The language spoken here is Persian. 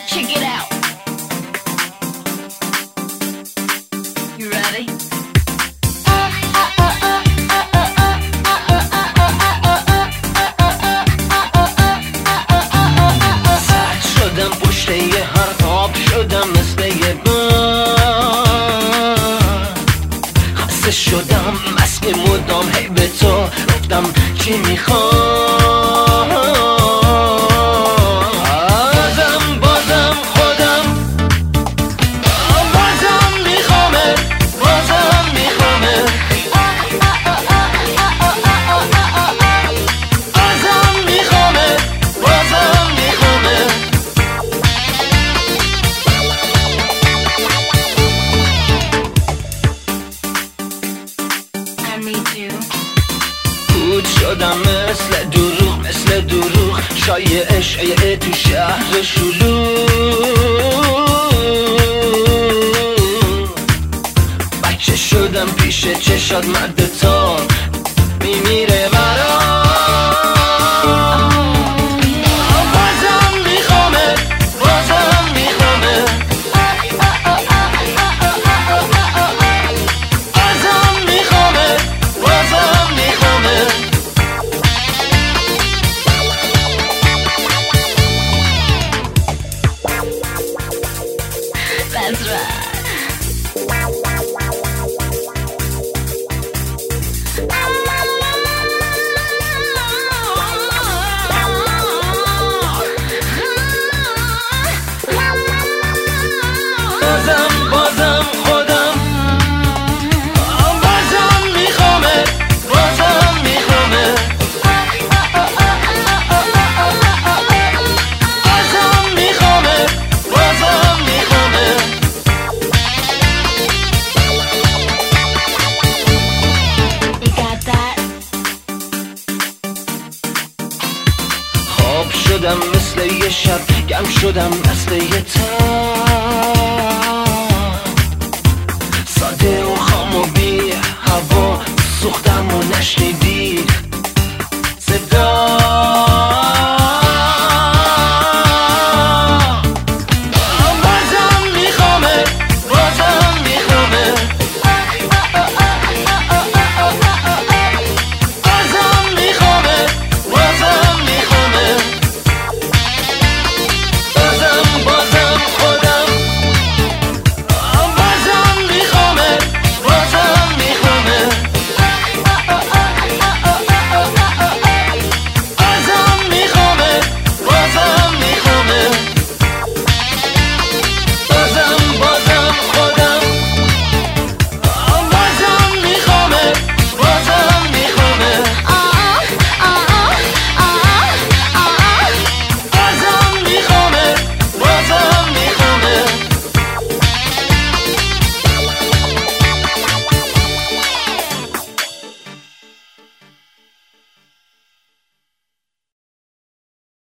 Check it out. You ready? سرد شدم پشت یه هر آب شدم مثل یه بند خسته شدم مسک مدام هی به تو گفتم چی میخوام بازم خودم بازم میخوامه بازم میخوامه بازم میخوامه بازم میخوامه I need you. بود شدم مثل دروغ شایعه تو شهر شلوغ بچه شدم پیش چشات مرد تا میمیره برام بازم میخوامه بازم میخوامه بازم میخوامه بازم میخوامه That's right. بازم خودم بازم میخوامه بازم میخوامه بازم میخوامه بازم میخوامه You got that? خواب شدم مثل یه شب گم شدم مثل یه تن ساده و خام و بی هوا سوختم و نشنیدی صدا